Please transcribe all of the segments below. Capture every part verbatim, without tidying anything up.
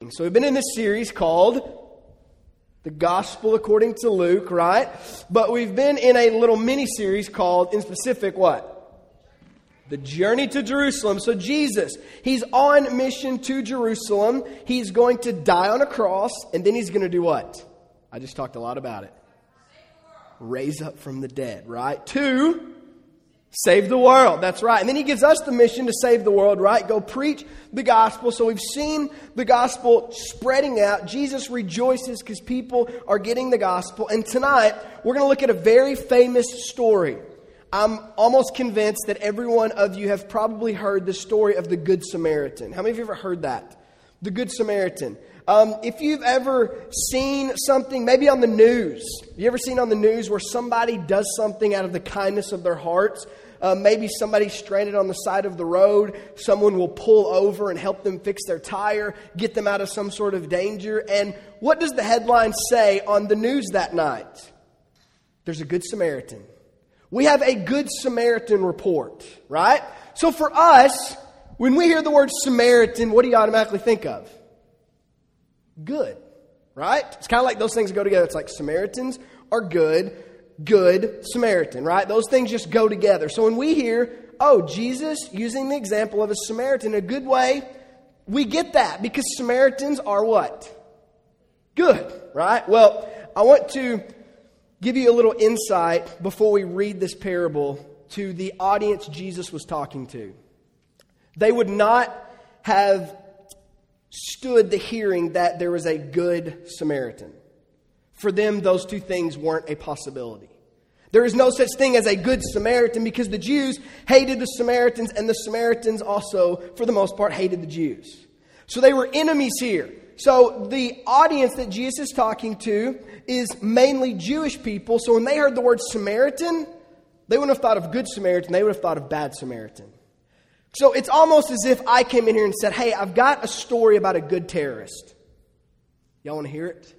reading. So we've been in this series called The Gospel According to Luke, right? But we've been in a little mini-series called, in specific, what? The Journey to Jerusalem. So Jesus, he's on mission to Jerusalem. He's going to die on a cross, and then he's going to do what? I just talked a lot about it. Raise up from the dead, right? To save the world. That's right. And then he gives us the mission to save the world, right? Go preach the gospel. So we've seen the gospel spreading out. Jesus rejoices because people are getting the gospel. And tonight, we're going to look at a very famous story. I'm almost convinced that every one of you have probably heard the story of the Good Samaritan. How many of you have ever heard that? The Good Samaritan. Um, if you've ever seen something, maybe on the news, you ever seen on the news where somebody does something out of the kindness of their hearts? Uh, maybe somebody's stranded on the side of the road. Someone will pull over and help them fix their tire, get them out of some sort of danger. And what does the headline say on the news that night? There's a Good Samaritan. We have a Good Samaritan report, right? So for us, when we hear the word Samaritan, what do you automatically think of? Good, right? It's kind of like those things go together. It's like Samaritans are good, good Samaritan, right? Those things just go together. So when we hear, oh, Jesus using the example of a Samaritan, a good way, we get that because Samaritans are what? Good, right? Well, I want to give you a little insight before we read this parable to the audience Jesus was talking to. They would not have stood the hearing that there was a good Samaritan. For them, those two things weren't a possibility. There is no such thing as a good Samaritan because the Jews hated the Samaritans and the Samaritans also, for the most part, hated the Jews. So they were enemies here. So the audience that Jesus is talking to is mainly Jewish people. So when they heard the word Samaritan, they wouldn't have thought of good Samaritan. They would have thought of bad Samaritan. So it's almost as if I came in here and said, hey, I've got a story about a good terrorist. Y'all want to hear it?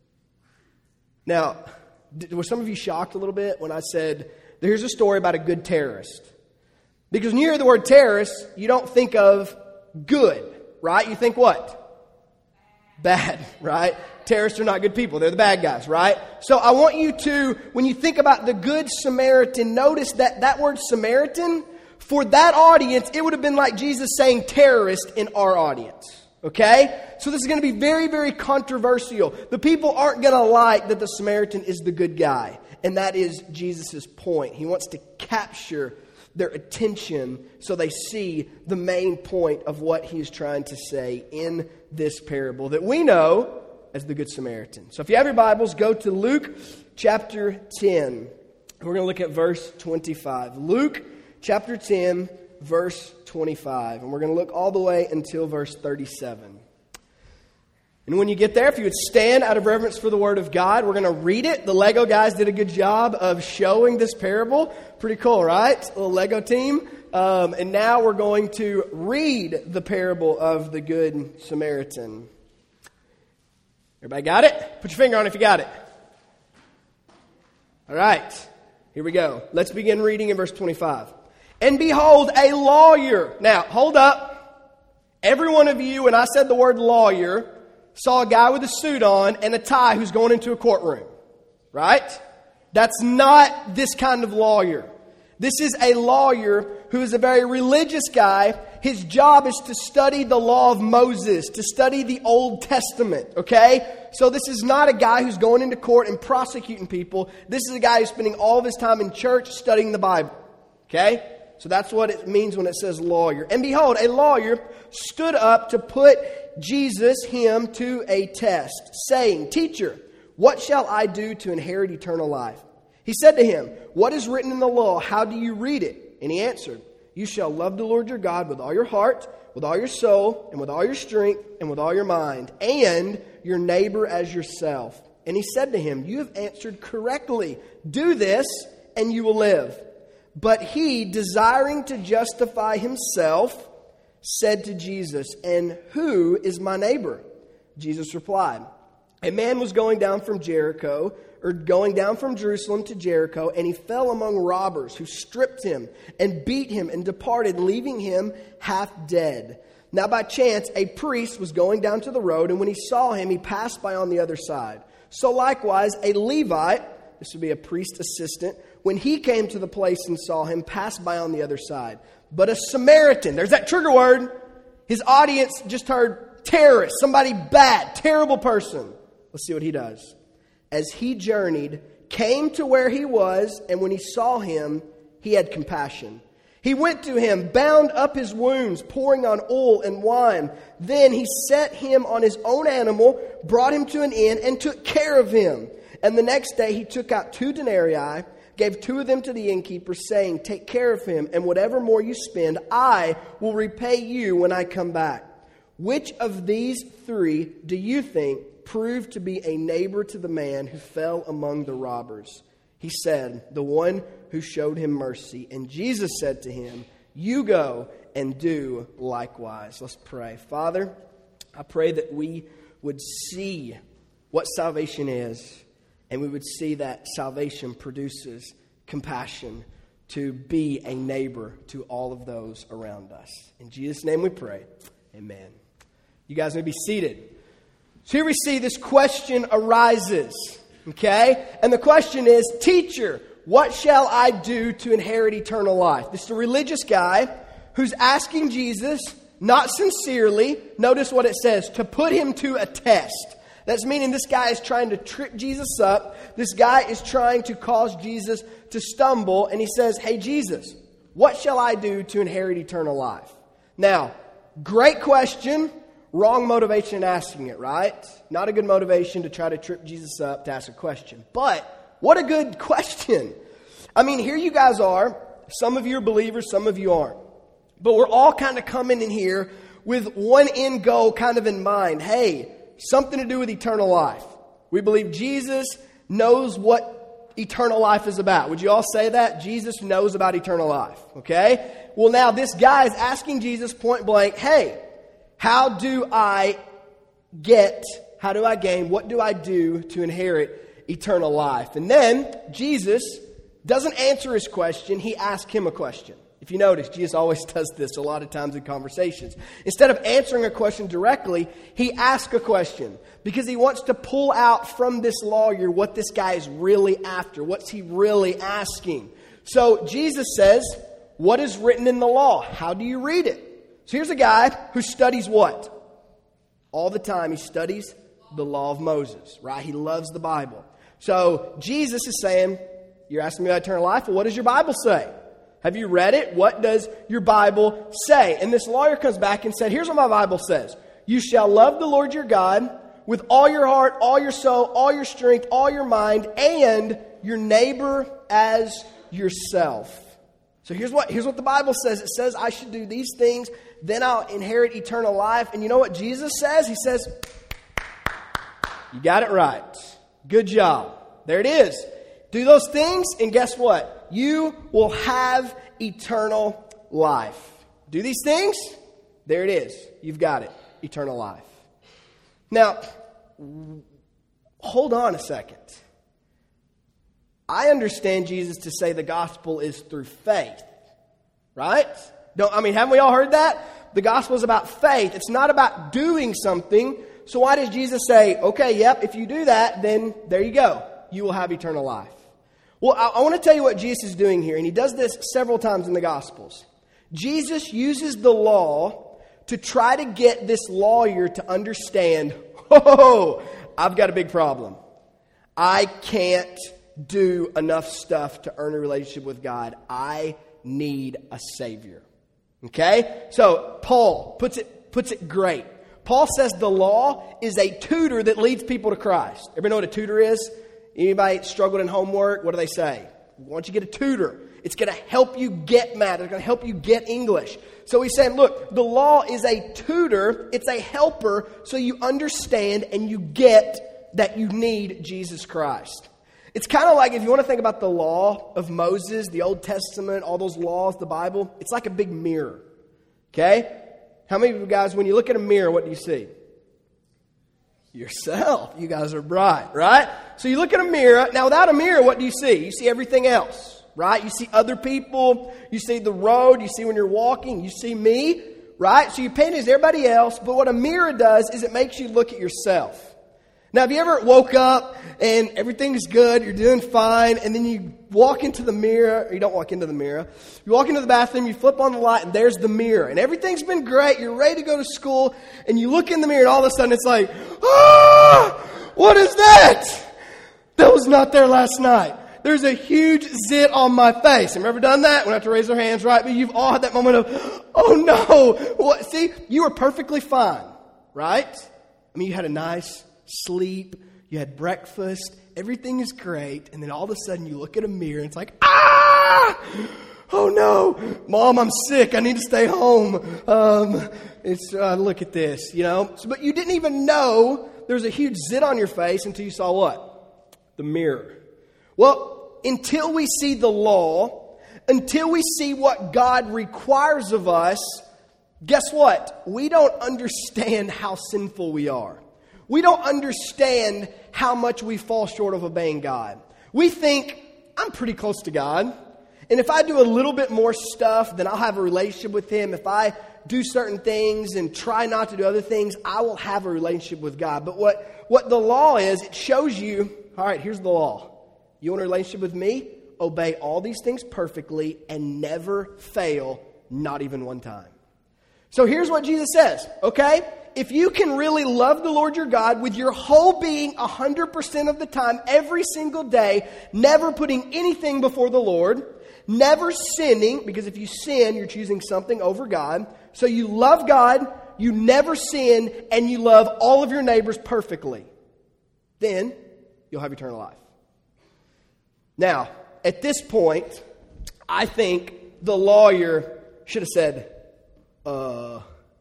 Now, were some of you shocked a little bit when I said, here's a story about a good terrorist? Because when you hear the word terrorist, you don't think of good, right? You think what? Bad, right? Terrorists are not good people. They're the bad guys, right? So I want you to, when you think about the Good Samaritan, notice that that word Samaritan, for that audience, it would have been like Jesus saying terrorist in our audience. Okay? So this is going to be very, very controversial. The people aren't going to like that the Samaritan is the good guy. And that is Jesus' point. He wants to capture their attention so they see the main point of what he's trying to say in this parable that we know as the Good Samaritan. So if you have your Bibles, go to Luke chapter ten. We're going to look at verse twenty-five. Luke chapter ten, verse twenty-five. And we're going to look all the way until verse thirty-seven. And when you get there, if you would stand out of reverence for the Word of God, we're going to read it. The Lego guys did a good job of showing this parable. Pretty cool, right? A little Lego team. Um, and now we're going to read the parable of the Good Samaritan. Everybody got it? Put your finger on it if you got it. All right. Here we go. Let's begin reading in verse twenty-five. And behold, a lawyer. Now, hold up. Every one of you, when I said the word lawyer, saw a guy with a suit on and a tie who's going into a courtroom. Right? That's not this kind of lawyer. This is a lawyer who is a very religious guy. His job is to study the law of Moses, to study the Old Testament. Okay? So this is not a guy who's going into court and prosecuting people. This is a guy who's spending all of his time in church studying the Bible. Okay? So that's what it means when it says lawyer. And behold, a lawyer stood up to put Jesus, him, to a test, saying, Teacher, what shall I do to inherit eternal life? He said to him, What is written in the law? How do you read it? And he answered, You shall love the Lord your God with all your heart, with all your soul, and with all your strength, and with all your mind, and your neighbor as yourself. And he said to him, You have answered correctly. Do this, and you will live. But he, desiring to justify himself, said to Jesus, And who is my neighbor? Jesus replied, A man was going down from Jericho, or going down from Jerusalem to Jericho, and he fell among robbers who stripped him and beat him and departed, leaving him half dead. Now by chance, a priest was going down to the road, and when he saw him, he passed by on the other side. So likewise, a Levite, this would be a priest assistant, when he came to the place and saw him, passed by on the other side. But a Samaritan, there's that trigger word. His audience just heard terrorist, somebody bad, terrible person. Let's see what he does. As he journeyed, came to where he was, and when he saw him, he had compassion. He went to him, bound up his wounds, pouring on oil and wine. Then he set him on his own animal, brought him to an inn, and took care of him. And the next day he took out two denarii, gave two of them to the innkeeper, saying, take care of him, and whatever more you spend, I will repay you when I come back. Which of these three do you think proved to be a neighbor to the man who fell among the robbers? He said, the one who showed him mercy. And Jesus said to him, you go and do likewise. Let's pray. Father, I pray that we would see what salvation is, and we would see that salvation produces compassion to be a neighbor to all of those around us. In Jesus' name we pray. Amen. You guys may be seated. So here we see this question arises. Okay? And the question is, teacher, what shall I do to inherit eternal life? This is a religious guy who's asking Jesus, not sincerely, notice what it says, to put him to a test. That's meaning this guy is trying to trip Jesus up. This guy is trying to cause Jesus to stumble. And he says, hey, Jesus, what shall I do to inherit eternal life? Now, great question. Wrong motivation in asking it, right? Not a good motivation to try to trip Jesus up to ask a question. But what a good question. I mean, here you guys are. Some of you are believers, some of you aren't. But we're all kind of coming in here with one end goal kind of in mind. Hey, something to do with eternal life. We believe Jesus knows what eternal life is about. Would you all say that? Jesus knows about eternal life. Okay? Well, now this guy is asking Jesus point blank, hey, how do I get, how do I gain, what do I do to inherit eternal life? And then Jesus doesn't answer his question, he asks him a question. If you notice, Jesus always does this a lot of times in conversations. Instead of answering a question directly, he asks a question because he wants to pull out from this lawyer what this guy is really after. What's he really asking? So Jesus says, what is written in the law? How do you read it? So here's a guy who studies what? All the time he studies the law of Moses, right? He loves the Bible. So Jesus is saying, you're asking me about eternal life? Well, what does your Bible say? Have you read it? What does your Bible say? And this lawyer comes back and said, here's what my Bible says. You shall love the Lord your God with all your heart, all your soul, all your strength, all your mind, and your neighbor as yourself. So here's what, here's what the Bible says. It says I should do these things, then I'll inherit eternal life. And you know what Jesus says? He says, you got it right. Good job. There it is. Do those things, and guess what? You will have eternal life. Do these things? There it is. You've got it. Eternal life. Now, hold on a second. I understand Jesus to say the gospel is through faith. Right? Don't, I mean, haven't we all heard that? The gospel is about faith. It's not about doing something. So why does Jesus say, okay, yep, if you do that, then there you go. You will have eternal life. Well, I, I want to tell you what Jesus is doing here, and he does this several times in the Gospels. Jesus uses the law to try to get this lawyer to understand, oh, I've got a big problem. I can't do enough stuff to earn a relationship with God. I need a Savior. Okay? So, Paul puts it, puts it great. Paul says the law is a tutor that leads people to Christ. Everybody know what a tutor is? Anybody struggled in homework? What do they say? Why don't you get a tutor? It's going to help you get math. It's going to help you get English. So he's saying, look, the law is a tutor. It's a helper so you understand and you get that you need Jesus Christ. It's kind of like if you want to think about the law of Moses, the Old Testament, all those laws, the Bible, it's like a big mirror. Okay? How many of you guys, when you look at a mirror, what do you see? Yourself. You guys are bright, right? So you look at a mirror. Now, without a mirror, what do you see? You see everything else, right? You see other people. You see the road. You see when you're walking. You see me. right? So you paint as everybody else, but what a mirror does is it makes you look at yourself. Now, have you ever woke up and everything's good, you're doing fine, and then you walk into the mirror, or you don't walk into the mirror, you walk into the bathroom, you flip on the light, and there's the mirror, and everything's been great, you're ready to go to school, and you look in the mirror, and all of a sudden it's like, ah, what is that? That was not there last night. There's a huge zit on my face. Have you ever done that? We don't have to raise our hands, right? But you've all had that moment of, oh no. What? See, you were perfectly fine, right? I mean, you had a nice sleep, you had breakfast, everything is great, and then all of a sudden you look at a mirror and it's like, ah! Oh no, Mom, I'm sick, I need to stay home. Um, it's uh, look at this, you know. So, but you didn't even know there was a huge zit on your face until you saw what? The mirror. Well, until we see the law, until we see what God requires of us, guess what? We don't understand how sinful we are. We don't understand how much we fall short of obeying God. We think, I'm pretty close to God. And if I do a little bit more stuff, then I'll have a relationship with Him. If I do certain things and try not to do other things, I will have a relationship with God. But what, what the law is, it shows you, all right, here's the law. You want a relationship with me? Obey all these things perfectly and never fail, not even one time. So here's what Jesus says, okay? If you can really love the Lord your God with your whole being one hundred percent of the time, every single day, never putting anything before the Lord, never sinning, because if you sin, you're choosing something over God. So you love God, you never sin, and you love all of your neighbors perfectly. Then you'll have eternal life. Now, at this point, I think the lawyer should have said, uh...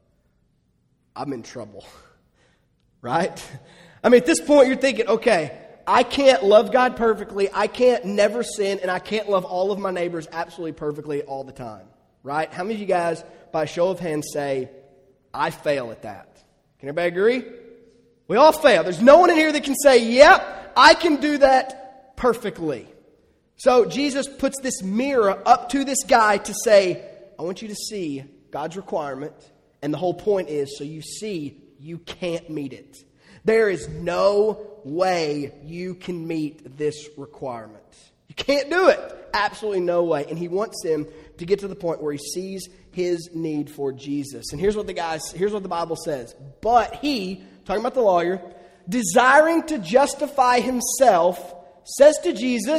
I'm in trouble, right? I mean, at this point, you're thinking, okay, I can't love God perfectly, I can't never sin, and I can't love all of my neighbors absolutely perfectly all the time, right? How many of you guys, by a show of hands, say, I fail at that? Can everybody agree? We all fail. There's no one in here that can say, yep, I can do that perfectly. So Jesus puts this mirror up to this guy to say, I want you to see God's requirement. And the whole point is so you see you can't meet it. There is no way you can meet this requirement. You can't do it. Absolutely no way. And he wants him to get to the point where he sees his need for Jesus. And here's what the guys, here's what the Bible says. But he, talking about the lawyer, desiring to justify himself, says to Jesus,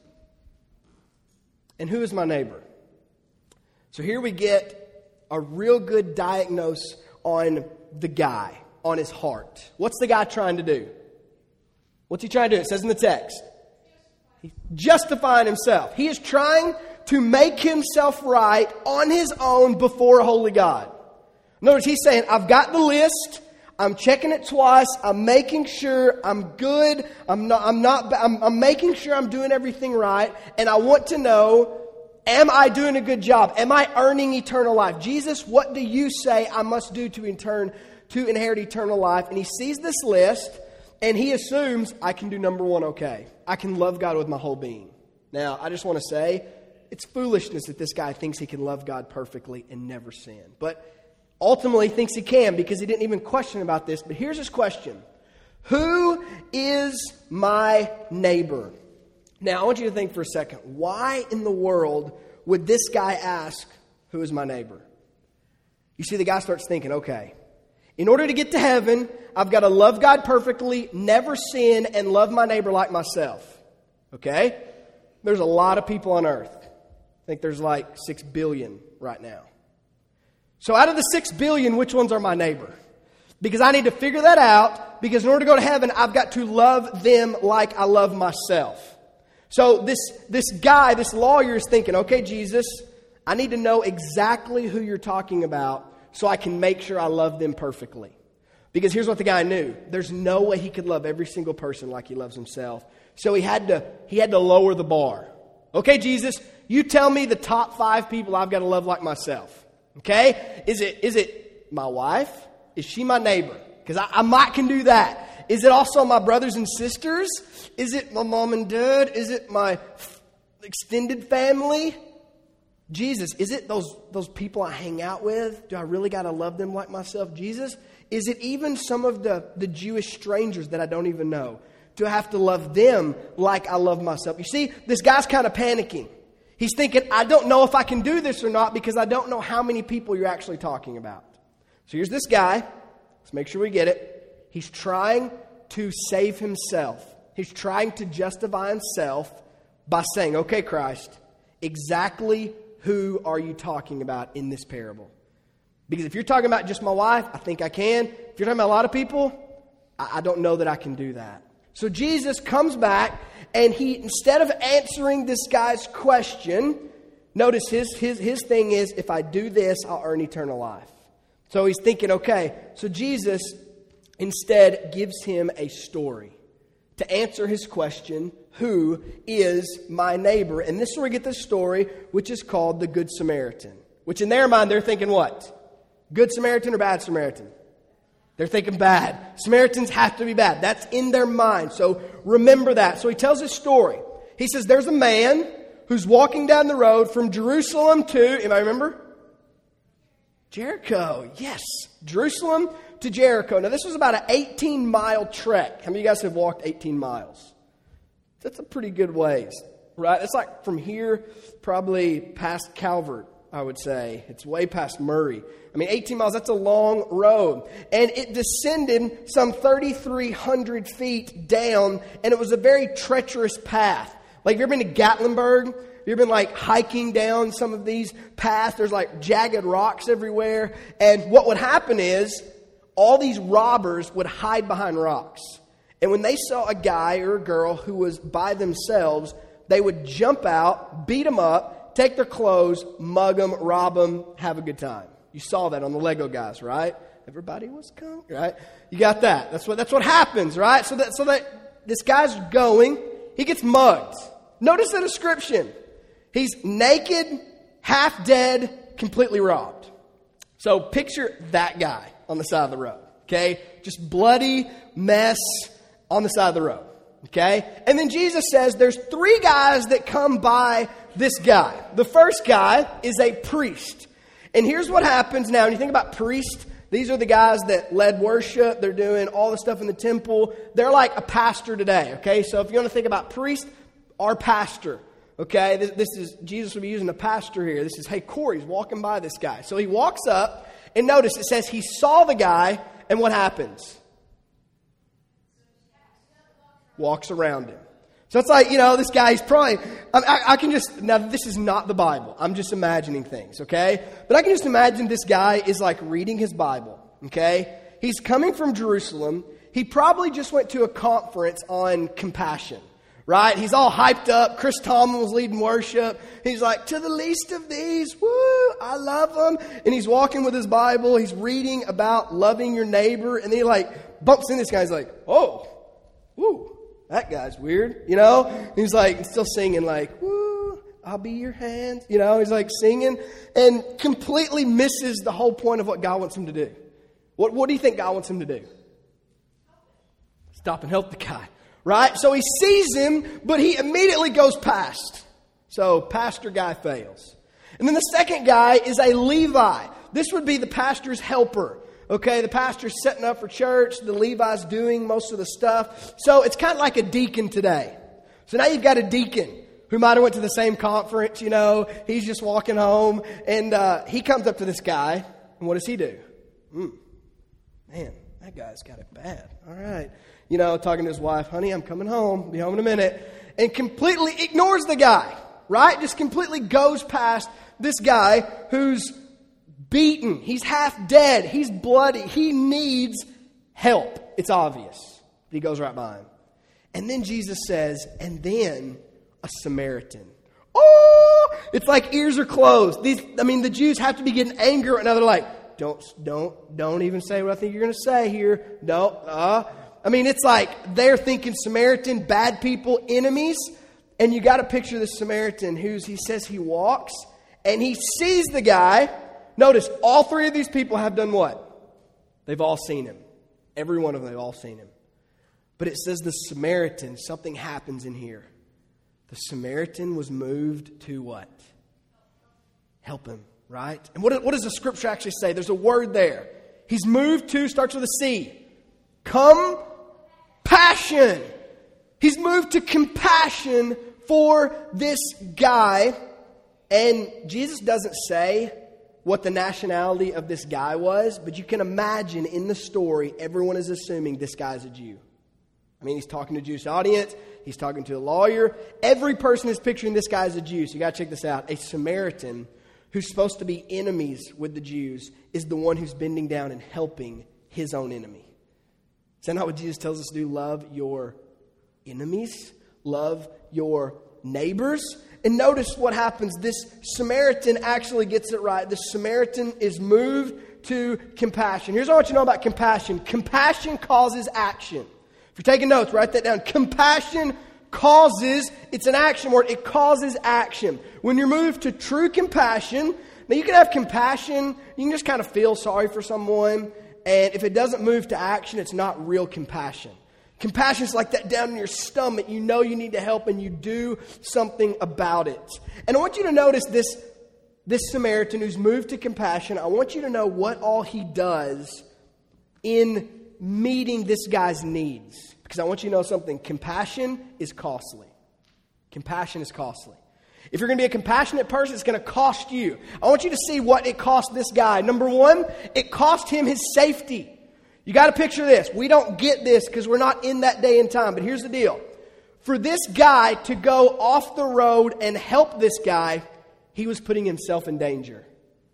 and who is my neighbor? So here we get a real good diagnose on the guy, on his heart. What's the guy trying to do? What's he trying to do? It says in the text. He's justifying himself. He is trying to make himself right on his own before a holy God. In other words, he's saying, I've got the list. I'm checking it twice. I'm making sure I'm good. I'm not, I'm not, I'm, I'm making sure I'm doing everything right. And I want to know, am I doing a good job? Am I earning eternal life? Jesus, what do you say I must do to, intern, to inherit eternal life? And he sees this list and he assumes I can do number one okay. I can love God with my whole being. Now, I just want to say, it's foolishness that this guy thinks he can love God perfectly and never sin. But ultimately thinks he can because he didn't even question about this. But here's his question. Who is my neighbor? Now, I want you to think for a second. Why in the world would this guy ask, who is my neighbor? You see, the guy starts thinking, okay, in order to get to heaven, I've got to love God perfectly, never sin, and love my neighbor like myself. Okay? There's a lot of people on earth. I think there's like six billion right now. So out of the six billion, which ones are my neighbor? Because I need to figure that out, because in order to go to heaven, I've got to love them like I love myself. So this, this guy, this lawyer is thinking, okay, Jesus, I need to know exactly who you're talking about so I can make sure I love them perfectly. Because here's what the guy knew. There's no way he could love every single person like he loves himself. So he had to, he had to lower the bar. Okay, Jesus, you tell me the top five people I've got to love like myself. Okay? Is it, is it my wife? Is she my neighbor? Because I, I might can do that. Is it also my brothers and sisters? Is it my mom and dad? Is it my extended family? Jesus, is it those, those people I hang out with? Do I really got to love them like myself? Jesus, is it even some of the, the Jewish strangers that I don't even know? Do I have to love them like I love myself? You see, this guy's kind of panicking. He's thinking, I don't know if I can do this or not because I don't know how many people you're actually talking about. So here's this guy. Let's make sure we get it. He's trying to save himself. He's trying to justify himself by saying, okay, Christ, exactly who are you talking about in this parable? Because if you're talking about just my wife, I think I can. If you're talking about a lot of people, I, I don't know that I can do that. So Jesus comes back, and he, instead of answering this guy's question, notice his, his, his thing is, if I do this, I'll earn eternal life. So he's thinking, okay, so Jesus instead gives him a story to answer his question, who is my neighbor? And this is where we get this story, which is called the Good Samaritan. Which in their mind, they're thinking what? Good Samaritan or bad Samaritan? They're thinking bad. Samaritans have to be bad. That's in their mind. So remember that. So he tells his story. He says there's a man who's walking down the road from Jerusalem to, anybody remember? Jericho. Yes. Jerusalem to Jericho. Now this was about an eighteen mile trek. How many of you guys have walked eighteen miles? That's a pretty good ways, right? It's like from here probably past Calvert, I would say. It's way past Murray. I mean, eighteen miles, that's a long road. And it descended some thirty-three hundred feet down, and it was a very treacherous path. Like, have you ever been to Gatlinburg? Have you ever been, like, hiking down some of these paths? There's, like, jagged rocks everywhere. And what would happen is all these robbers would hide behind rocks. And when they saw a guy or a girl who was by themselves, they would jump out, beat them up, take their clothes, mug them, rob them, have a good time. You saw that on the Lego guys, right? Everybody was coming, right? You got that. That's what that's what happens, right? So that so that this guy's going, he gets mugged. Notice the description. He's naked, half dead, completely robbed. So picture that guy on the side of the road, okay? Just bloody mess on the side of the road, okay? And then Jesus says there's three guys that come by this guy. The first guy is a priest. And here's what happens now. When you think about priests, these are the guys that led worship. They're doing all the stuff in the temple. They're like a pastor today, okay? So if you want to think about priest, our pastor, okay? This, this is, Jesus will be using a pastor here. This is, hey, Corey's walking by this guy. So he walks up, and notice it says he saw the guy, and what happens? Walks around him. So it's like, you know, this guy's probably, I, I, I can just, now this is not the Bible. I'm just imagining things, okay? But I can just imagine this guy is like reading his Bible, okay? He's coming from Jerusalem. He probably just went to a conference on compassion, right? He's all hyped up. Chris Tomlin was leading worship. He's like, to the least of these, woo, I love them. And he's walking with his Bible. He's reading about loving your neighbor. And then he like bumps in this guy. He's like, oh, woo. That guy's weird, you know? He's like, still singing like, woo, I'll be your hands. You know, he's like singing and completely misses the whole point of what God wants him to do. What, what do you think God wants him to do? Stop and help the guy, right? So he sees him, but he immediately goes past. So pastor guy fails. And then the second guy is a Levi. This would be the pastor's helper. Okay, the pastor's setting up for church. The Levi's doing most of the stuff. So it's kind of like a deacon today. So now you've got a deacon who might have went to the same conference, you know. He's just walking home. And uh, he comes up to this guy. And what does he do? Mm, man, that guy's got it bad. All right. You know, talking to his wife, honey, I'm coming home. Be home in a minute. And completely ignores the guy, right? Just completely goes past this guy who's beaten. He's half dead. He's bloody. He needs help. It's obvious. He goes right by him. And then Jesus says, and then a Samaritan. Oh, it's like ears are closed. These, I mean, the Jews have to be getting angry. And now they're like, don't, don't, don't even say what I think you're going to say here. No, uh. I mean, it's like they're thinking Samaritan, bad people, enemies. And you got to picture this Samaritan who's, he says he walks and he sees the guy. Notice, all three of these people have done what? They've all seen him. Every one of them, they've all seen him. But it says the Samaritan, something happens in here. The Samaritan was moved to what? help him, right? And what, what does the scripture actually say? There's a word there. He's moved to, starts with a C. Compassion. He's moved to compassion for this guy. And Jesus doesn't say what the nationality of this guy was, but you can imagine in the story, everyone is assuming this guy's a Jew. I mean, he's talking to a Jewish audience. He's talking to a lawyer. Every person is picturing this guy as a Jew. So you got to check this out. A Samaritan who's supposed to be enemies with the Jews is the one who's bending down and helping his own enemy. Is that not what Jesus tells us to do? Love your enemies. Love your neighbors. And notice what happens. This Samaritan actually gets it right. The Samaritan is moved to compassion. Here's what I want you to know about compassion. Compassion causes action. If you're taking notes, write that down. Compassion causes, it's an action word, it causes action. When you're moved to true compassion, now you can have compassion, you can just kind of feel sorry for someone, and if it doesn't move to action, it's not real compassion. Compassion is like that down in your stomach. You know you need to help and you do something about it. And I want you to notice this, this Samaritan who's moved to compassion. I want you to know what all he does in meeting this guy's needs. Because I want you to know something. Compassion is costly. Compassion is costly. If you're going to be a compassionate person, it's going to cost you. I want you to see what it cost this guy. Number one, it cost him his safety. You got to picture this. We don't get this because we're not in that day and time. But here's the deal. For this guy to go off the road and help this guy, he was putting himself in danger.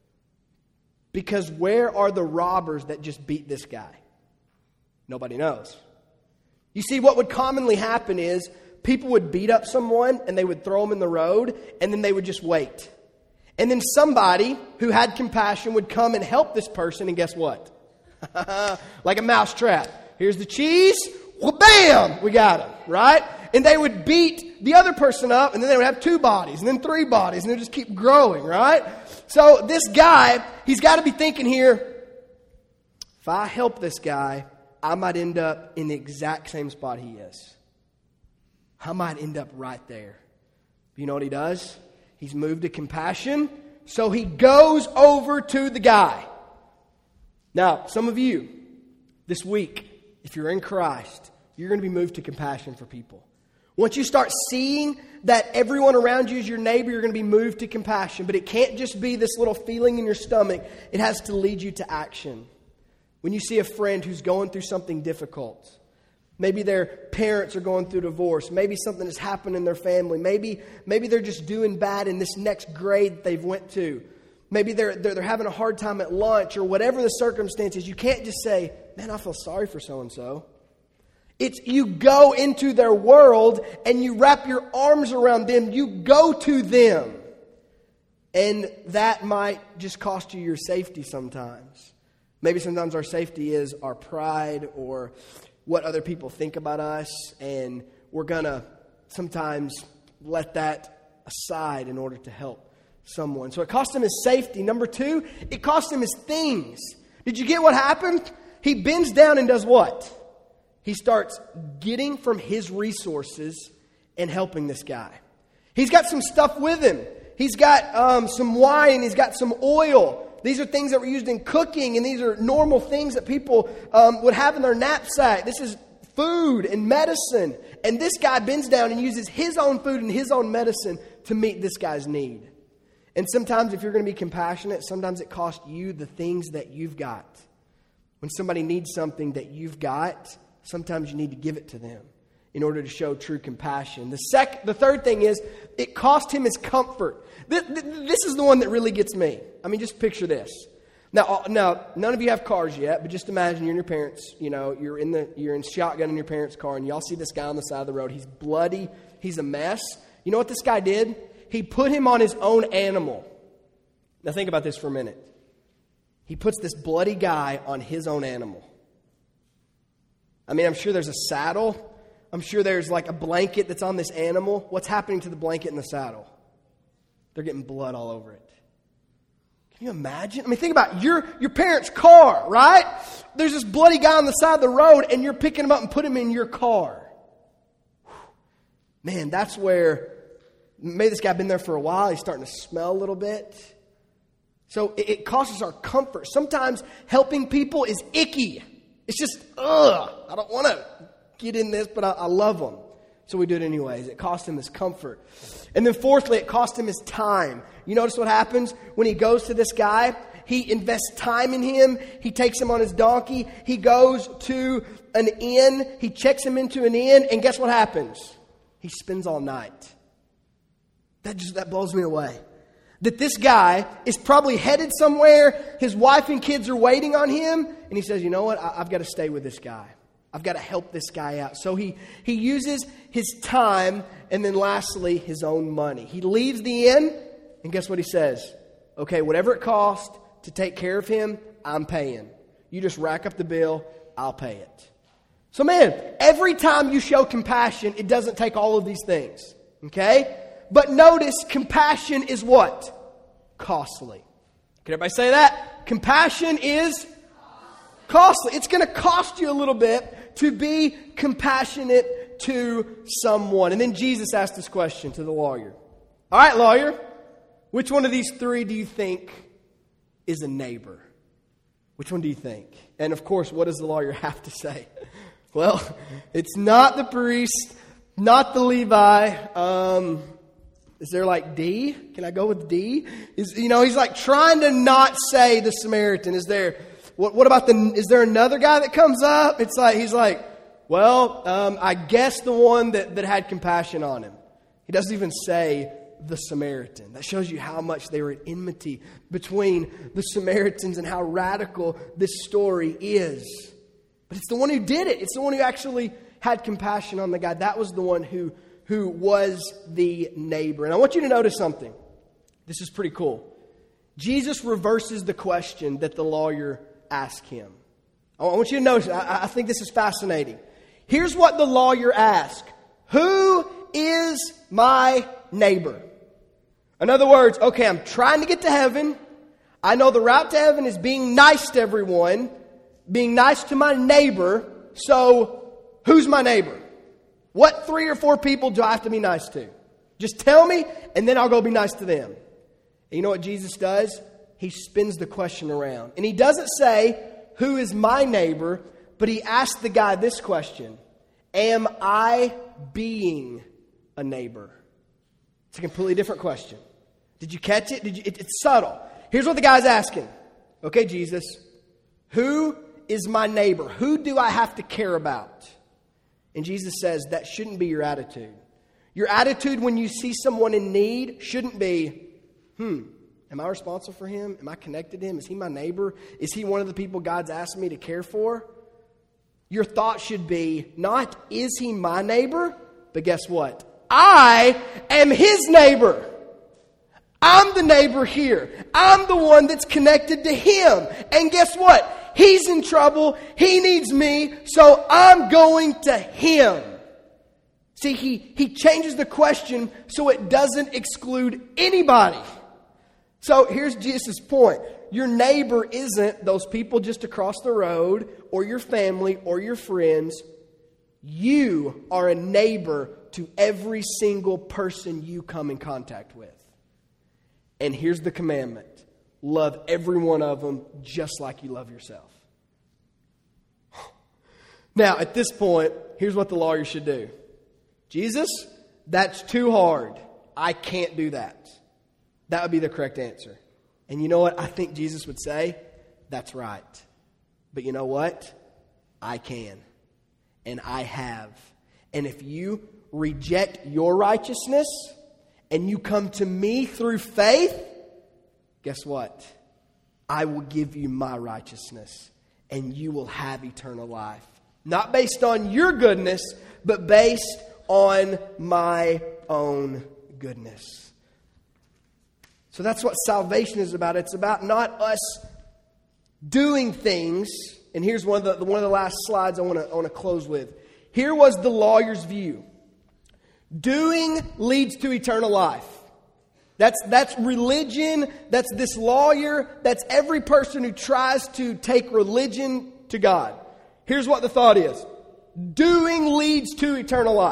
Because where are the robbers that just beat this guy? Nobody knows. You see, what would commonly happen is people would beat up someone and they would throw them in the road and then they would just wait. And then somebody who had compassion would come and help this person, and guess what? Like a mousetrap. Here's the cheese. Well, bam! We got him, right? And they would beat the other person up, and then they would have two bodies, and then three bodies, and they just keep growing, right? So this guy, he's got to be thinking here, if I help this guy, I might end up in the exact same spot he is. I might end up right there. You know what he does? He's moved to compassion, so he goes over to the guy. Now, some of you, this week, if you're in Christ, you're going to be moved to compassion for people. Once you start seeing that everyone around you is your neighbor, you're going to be moved to compassion. But it can't just be this little feeling in your stomach. It has to lead you to action. When you see a friend who's going through something difficult, maybe their parents are going through divorce, maybe something has happened in their family, maybe, maybe they're just doing bad in this next grade that they've went to. Maybe they're, they're they're having a hard time at lunch or whatever the circumstances. You can't just say, man, I feel sorry for so-and-so. It's you go into their world and you wrap your arms around them. You go to them. And that might just cost you your safety sometimes. Maybe sometimes our safety is our pride or what other people think about us. And we're going to sometimes let that aside in order to help someone. So it cost him his safety. Number two, it cost him his things. Did you get what happened? He bends down and does what? He starts getting from his resources and helping this guy. He's got some stuff with him. He's got um, some wine. He's got some oil. These are things that were used in cooking, and these are normal things that people um, would have in their knapsack. This is food and medicine. And this guy bends down and uses his own food and his own medicine to meet this guy's need. And sometimes if you're going to be compassionate, sometimes it costs you the things that you've got. When somebody needs something that you've got, sometimes you need to give it to them in order to show true compassion. The sec- the third thing is, it cost him his comfort. This, this is the one that really gets me. I mean, just picture this. Now, now, none of you have cars yet, but just imagine you're in your parents', you know, you're in the you're in shotgun in your parents' car, and y'all see this guy on the side of the road. He's bloody. He's a mess. You know what this guy did? He put him on his own animal. Now think about this for a minute. He puts this bloody guy on his own animal. I mean, I'm sure there's a saddle. I'm sure there's like a blanket that's on this animal. What's happening to the blanket and the saddle? They're getting blood all over it. Can you imagine? I mean, think about it. your your parents' car, right? There's this bloody guy on the side of the road, and you're picking him up and putting him in your car. Man, that's where... Maybe this guy been there for a while. He's starting to smell a little bit. So it, it costs us our comfort. Sometimes helping people is icky. It's just, ugh, I don't want to get in this, but I, I love them. So we do it anyways. It cost him his comfort. And then fourthly, it cost him his time. You notice what happens when he goes to this guy? He invests time in him. He takes him on his donkey. He goes to an inn. He checks him into an inn. And guess what happens? He spends all night. That just, that blows me away. That this guy is probably headed somewhere. His wife and kids are waiting on him. And he says, you know what? I, I've got to stay with this guy. I've got to help this guy out. So he, he uses his time and then lastly, his own money. He leaves the inn and guess what he says? Okay, whatever it costs to take care of him, I'm paying. You just rack up the bill, I'll pay it. So man, every time you show compassion, it doesn't take all of these things. Okay? But notice, compassion is what? Costly. Can everybody say that? Compassion is costly. It's going to cost you a little bit to be compassionate to someone. And then Jesus asked this question to the lawyer. All right, lawyer, which one of these three do you think is a neighbor? Which one do you think? And of course, what does the lawyer have to say? Well, it's not the priest, not the Levi. Um, is there like D? Can I go with D? Is, you know, he's like trying to not say the Samaritan. Is there, what, what about the, is there another guy that comes up? It's like, he's like, well, um, I guess the one that, that had compassion on him. He doesn't even say the Samaritan. That shows you how much they were at enmity between the Samaritans and how radical this story is. But it's the one who did it. It's the one who actually had compassion on the guy. That was the one who, who was the neighbor. And I want you to notice something. This is pretty cool. Jesus reverses the question that the lawyer asked him. I want you to notice. I, I think this is fascinating. Here's what the lawyer asked. Who is my neighbor? In other words, okay, I'm trying to get to heaven. I know the route to heaven is being nice to everyone, being nice to my neighbor. So, who's my neighbor? What three or four people do I have to be nice to? Just tell me, and then I'll go be nice to them. And you know what Jesus does? He spins the question around. And he doesn't say, who is my neighbor? But he asks the guy this question. Am I being a neighbor? It's a completely different question. Did you catch it? Did you, it? It's subtle. Here's what the guy's asking. Okay, Jesus, who is my neighbor? Who do I have to care about? And Jesus says that shouldn't be your attitude. Your attitude when you see someone in need shouldn't be, hmm, am I responsible for him? Am I connected to him? Is he my neighbor? Is he one of the people God's asked me to care for? Your thought should be not, is he my neighbor? But guess what? I am his neighbor. I'm the neighbor here. I'm the one that's connected to him. And guess what? He's in trouble. He needs me. So I'm going to him. See, he, he changes the question so it doesn't exclude anybody. So here's Jesus' point. Your neighbor isn't those people just across the road or your family or your friends. You are a neighbor to every single person you come in contact with. And here's the commandment. Love every one of them just like you love yourself. Now, at this point, here's what the lawyer should do. Jesus, that's too hard. I can't do that. That would be the correct answer. And you know what? I think Jesus would say, that's right. But you know what? I can. And I have. And if you reject your righteousness and you come to me through faith, guess what? I will give you my righteousness and you will have eternal life. Not based on your goodness, but based on my own goodness. So that's what salvation is about. It's about not us doing things. And here's one of the one of the last slides I want to I want to close with. Here was the lawyer's view. Doing leads to eternal life. That's that's religion. That's this lawyer. That's every person who tries to take religion to God. Here's what the thought is. Doing leads to eternal life.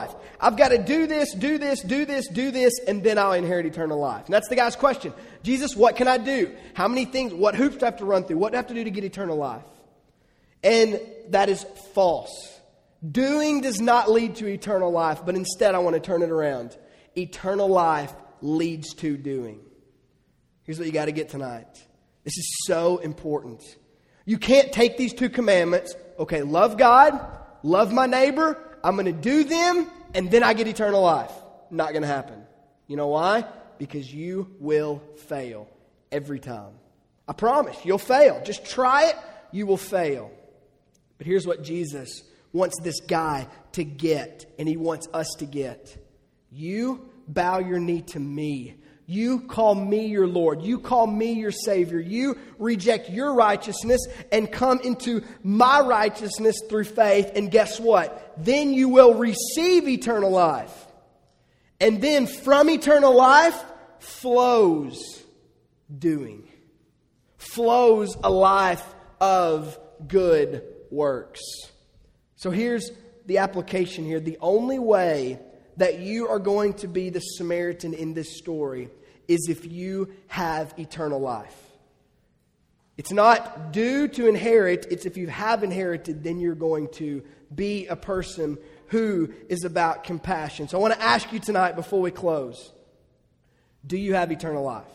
I've got to do this, do this, do this, do this, and then I'll inherit eternal life. And that's the guy's question. Jesus, what can I do? How many things, what hoops do I have to run through? What do I have to do to get eternal life? And that is false. Doing does not lead to eternal life, but instead I want to turn it around. Eternal life leads to doing. Here's what you got to get tonight. This is so important. You can't take these two commandments. Okay, love God, love my neighbor. I'm going to do them, and then I get eternal life. Not going to happen. You know why? Because you will fail every time. I promise, you'll fail. Just try it, you will fail. But here's what Jesus wants this guy to get, and he wants us to get. You bow your knee to me. You call me your Lord. You call me your Savior. You reject your righteousness and come into my righteousness through faith. And guess what? Then you will receive eternal life. And then from eternal life flows doing. Flows a life of good works. So here's the application here. The only way that you are going to be the Samaritan in this story is if you have eternal life. It's not due to inherit. It's if you have inherited, then you're going to be a person who is about compassion. So I want to ask you tonight before we close, do you have eternal life?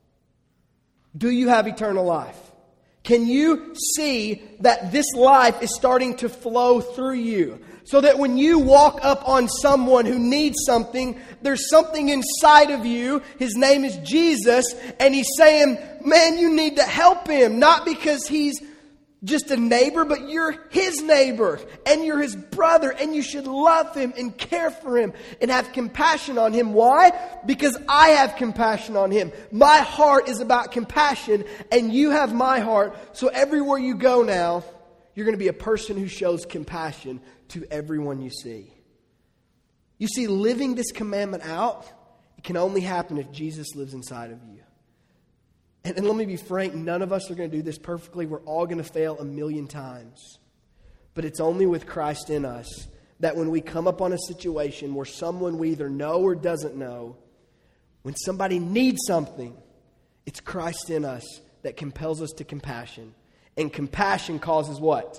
Do you have eternal life? Can you see that this life is starting to flow through you? So that when you walk up on someone who needs something, there's something inside of you. His name is Jesus. And he's saying, man, you need to help him. Not because he's just a neighbor, but you're his neighbor. And you're his brother. And you should love him and care for him and have compassion on him. Why? Because I have compassion on him. My heart is about compassion. And you have my heart. So everywhere you go now, you're going to be a person who shows compassion to everyone you see. You see, living this commandment out, it can only happen if Jesus lives inside of you. And, and let me be frank, none of us are going to do this perfectly. We're all going to fail a million times. But it's only with Christ in us that when we come up on a situation where someone we either know or doesn't know, when somebody needs something, it's Christ in us that compels us to compassion. And compassion causes what?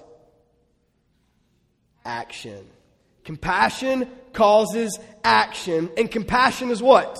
Action. Compassion causes action. And compassion is what?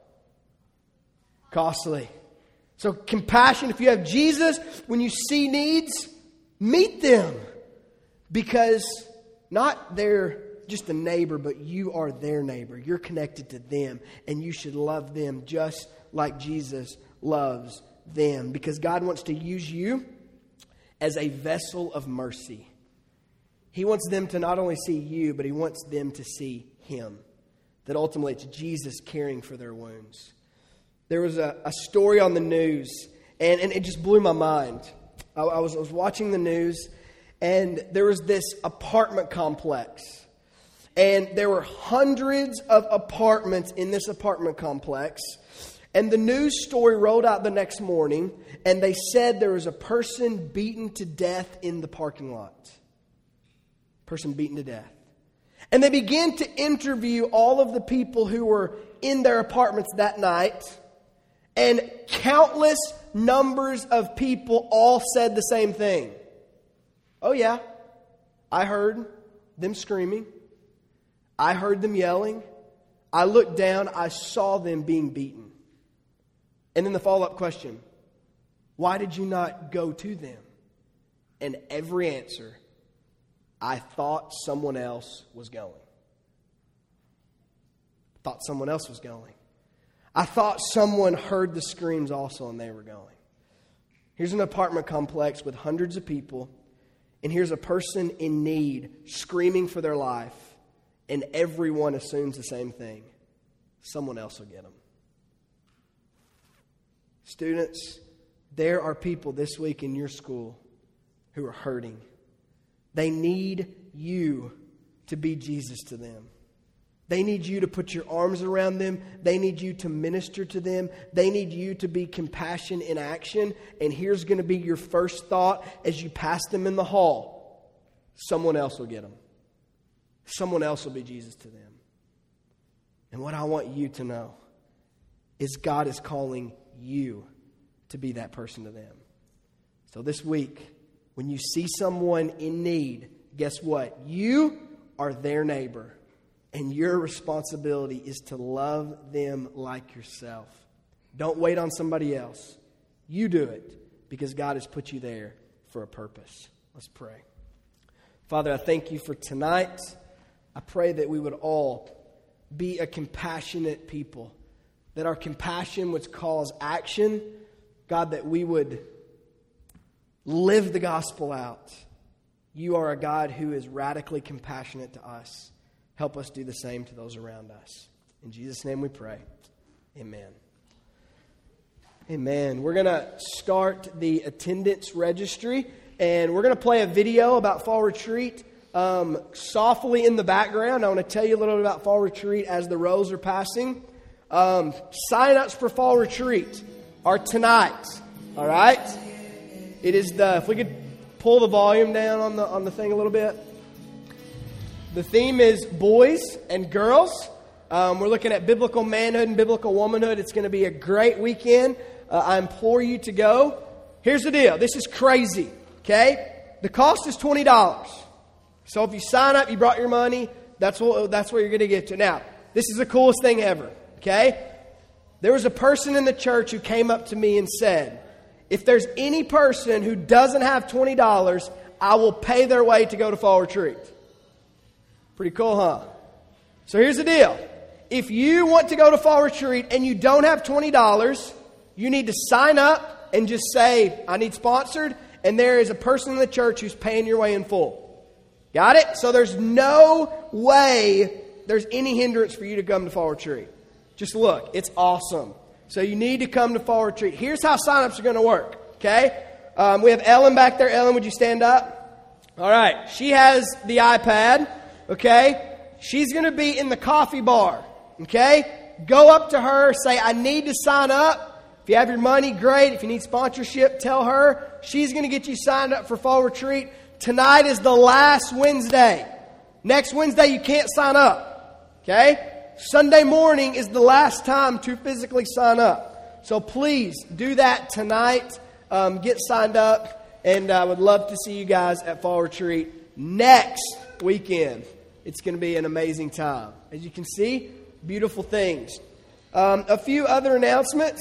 Costly. So compassion, if you have Jesus, when you see needs, meet them. Because not they're just a neighbor, but you are their neighbor. You're connected to them. And you should love them just like Jesus loves them. Because God wants to use you as a vessel of mercy. He wants them to not only see you, but he wants them to see him. That ultimately it's Jesus caring for their wounds. There was a, a story on the news, and, and it just blew my mind. I, I, was, I was watching the news, and there was this apartment complex. And there were hundreds of apartments in this apartment complex. And the news story rolled out the next morning, and they said there was a person beaten to death in the parking lot. Person beaten to death. And they began to interview all of the people who were in their apartments that night. And countless numbers of people all said the same thing. Oh yeah, I heard them screaming. I heard them yelling. I looked down, I saw them being beaten. And then the follow-up question, why did you not go to them? And every answer, I thought someone else was going. Thought someone else was going. I thought someone heard the screams also and they were going. Here's an apartment complex with hundreds of people, and here's a person in need screaming for their life, and everyone assumes the same thing. Someone else will get them. Students, there are people this week in your school who are hurting. They need you to be Jesus to them. They need you to put your arms around them. They need you to minister to them. They need you to be compassion in action. And here's going to be your first thought as you pass them in the hall. Someone else will get them. Someone else will be Jesus to them. And what I want you to know is God is calling you to be that person to them. So this week, when you see someone in need, guess what? You are their neighbor. And your responsibility is to love them like yourself. Don't wait on somebody else. You do it because God has put you there for a purpose. Let's pray. Father, I thank you for tonight. I pray that we would all be a compassionate people, that our compassion would cause action. God, that we would live the gospel out. You are a God who is radically compassionate to us. Help us do the same to those around us. In Jesus' name we pray. Amen. Amen. We're going to start the attendance registry, and we're going to play a video about Fall Retreat um, softly in the background. I want to tell you a little bit about Fall Retreat as the rows are passing. Um, sign-ups for Fall Retreat are tonight. All right? It is the, if we could pull the volume down on the on the thing a little bit. The theme is boys and girls. Um, we're looking at biblical manhood and biblical womanhood. It's going to be a great weekend. Uh, I implore you to go. Here's the deal. This is crazy. Okay? The cost is twenty dollars. So if you sign up, you brought your money, that's what that's what you're going to get to. Now, this is the coolest thing ever. Okay? There was a person in the church who came up to me and said, if there's any person who doesn't have twenty dollars, I will pay their way to go to Fall Retreat. Pretty cool, huh? So here's the deal. If you want to go to Fall Retreat and you don't have twenty dollars, you need to sign up and just say, I need sponsored. And there is a person in the church who's paying your way in full. Got it? So there's no way there's any hindrance for you to come to Fall Retreat. Just look. It's awesome. So you need to come to Fall Retreat. Here's how signups are going to work. Okay? Um, we have Ellen back there. Ellen, would you stand up? All right. She has the iPad. Okay? She's going to be in the coffee bar. Okay? Go up to her. Say, I need to sign up. If you have your money, great. If you need sponsorship, tell her. She's going to get you signed up for Fall Retreat. Tonight is the last Wednesday. Next Wednesday, you can't sign up. Okay? Sunday morning is the last time to physically sign up. So please do that tonight. Um, get signed up. And I would love to see you guys at Fall Retreat next weekend. It's going to be an amazing time. As you can see, beautiful things. Um, a few other announcements.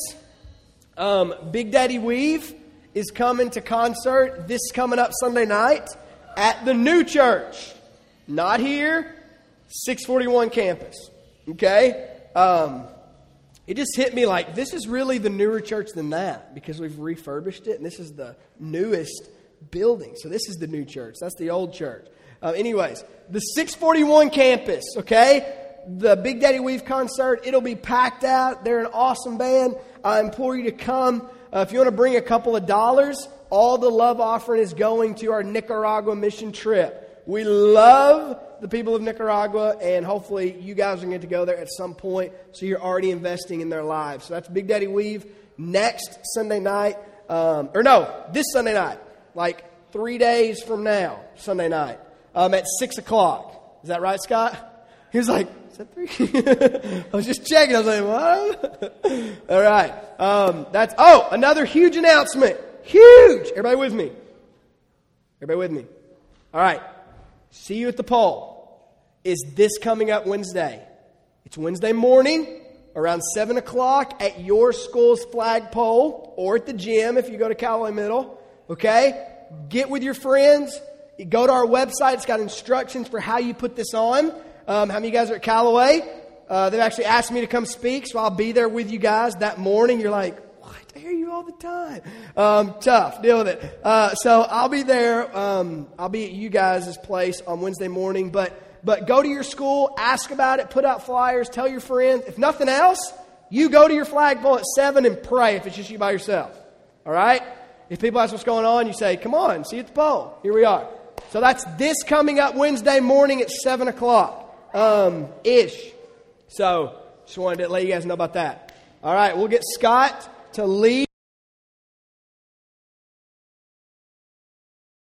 Um, Big Daddy Weave is coming to concert this coming up Sunday night at the new church. Not here, six forty-one campus. Okay? Um, it just hit me like, this is really the newer church than that because we've refurbished it, and this is the newest building. So this is the new church. That's the old church. Uh, anyways, the six forty-one campus, okay? The Big Daddy Weave concert, it'll be packed out. They're an awesome band. I implore you to come. Uh, if you want to bring a couple of dollars, all the love offering is going to our Nicaragua mission trip. We love the people of Nicaragua, and hopefully you guys are going to go there at some point, so you're already investing in their lives. So that's Big Daddy Weave next Sunday night. Um, or no, this Sunday night. Like three days from now, Sunday night, um, at six o'clock. Is that right, Scott? He was like, is that three? I was just checking. I was like, what? All right. Um, that's, oh, another huge announcement. Huge. Everybody with me? Everybody with me? All right. See you at the poll. Is this coming up Wednesday? It's Wednesday morning around seven o'clock at your school's flagpole or at the gym if you go to Callaway Middle. Okay? Get with your friends. Go to our website. It's got instructions for how you put this on. Um, how many of you guys are at Callaway? Uh, they've actually asked me to come speak, so I'll be there with you guys that morning. You're like, what? I hear you all the time. Um, tough. Deal with it. Uh, so I'll be there. Um, I'll be at you guys' place on Wednesday morning. But but go to your school, ask about it, put out flyers, tell your friends. If nothing else, you go to your flagpole at seven and pray if it's just you by yourself. All right? If people ask what's going on, you say, come on, see you at the pole. Here we are. So that's this coming up Wednesday morning at seven o'clock. Um, ish. So, just wanted to let you guys know about that. All right, we'll get Scott to lead.